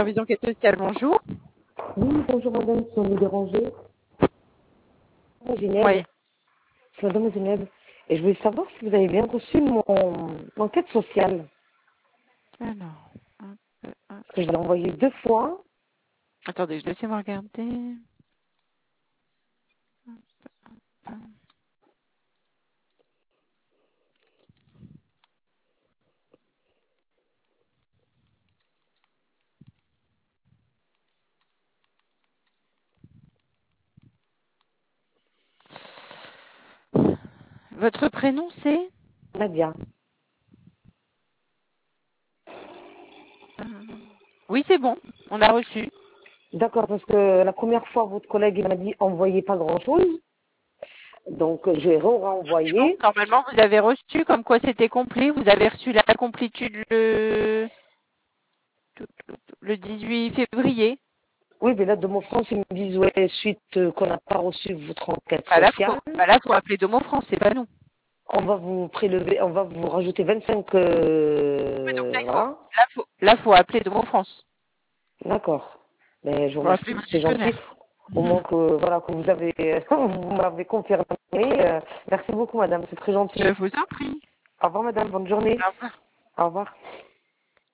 service d'enquête sociale, bonjour. Oui, bonjour madame, si on vous déranger. Zineb. Oui. C'est madame Zineb. Et je voulais savoir si vous avez bien reçu mon enquête sociale. Alors, Parce que je l'ai envoyée 2 fois. attendez, je laisse-moi regarder. Votre prénom, c'est Nadia. Oui, c'est bon. On a reçu. D'accord, parce que la première fois, votre collègue il m'a dit envoyez pas grand-chose. Donc, j'ai C'est bon. renvoyé. Normalement, vous avez reçu comme quoi c'était complet. Vous avez reçu la complétude le 18 février. Oui, mais là, de mon France, ils me disent, ouais, suite qu'on n'a pas reçu votre enquête Bah sociale, là, faut appeler Domo France, c'est pas nous. on va vous prélever, on va vous rajouter 25, Mais donc voilà. là, faut appeler Domo France. D'accord. Mais je vous Faut appeler remercie, votre c'est gentil. gestionnaire. Au moins que, voilà, que vous avez, vous m'avez confirmé. Merci beaucoup, madame, c'est très gentil. Je vous en prie. Au revoir, madame, bonne journée. Au revoir. Au revoir.